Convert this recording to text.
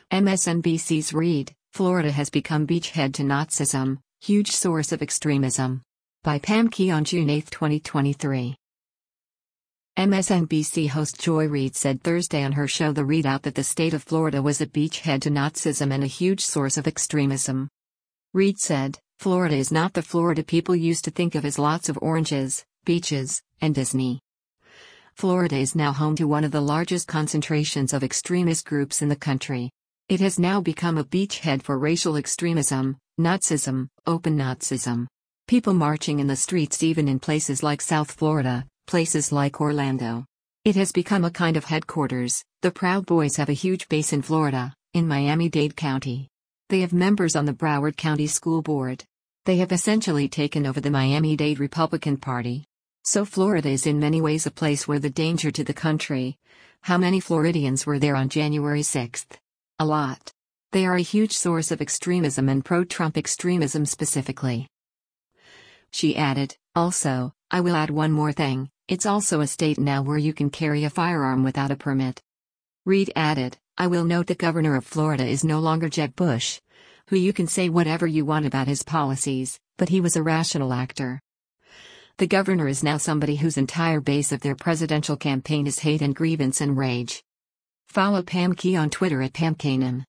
MSNBC's Read, Florida has become beachhead to Nazism, huge source of extremism. By Pam Key on June 8, 2023. MSNBC host Joy Reid said Thursday on her show The ReidOut that the state of Florida was a beachhead to Nazism and a huge source of extremism. Reid said, "Florida is not the Florida people used to think of as lots of oranges, beaches, and Disney. Florida is now home to one of the largest concentrations of extremist groups in the country. It has now become a beachhead for racial extremism, Nazism, open Nazism. People marching in the streets even in places like South Florida, places like Orlando. It has become a kind of headquarters. The Proud Boys have a huge base in Florida, in Miami-Dade County. They have members on the Broward County School Board. They have essentially taken over the Miami-Dade Republican Party. So Florida is in many ways a place where the danger to the country." How many Floridians were there on January 6? A lot. They are a huge source of extremism and pro-Trump extremism specifically. She added, "Also, I will add one more thing, it's also a state now where you can carry a firearm without a permit." Reid added, "I will note the governor of Florida is no longer Jeb Bush, who you can say whatever you want about his policies, but he was a rational actor. The governor is now somebody whose entire base of their presidential campaign is hate and grievance and rage." Follow Pam Key on Twitter at PamKanan.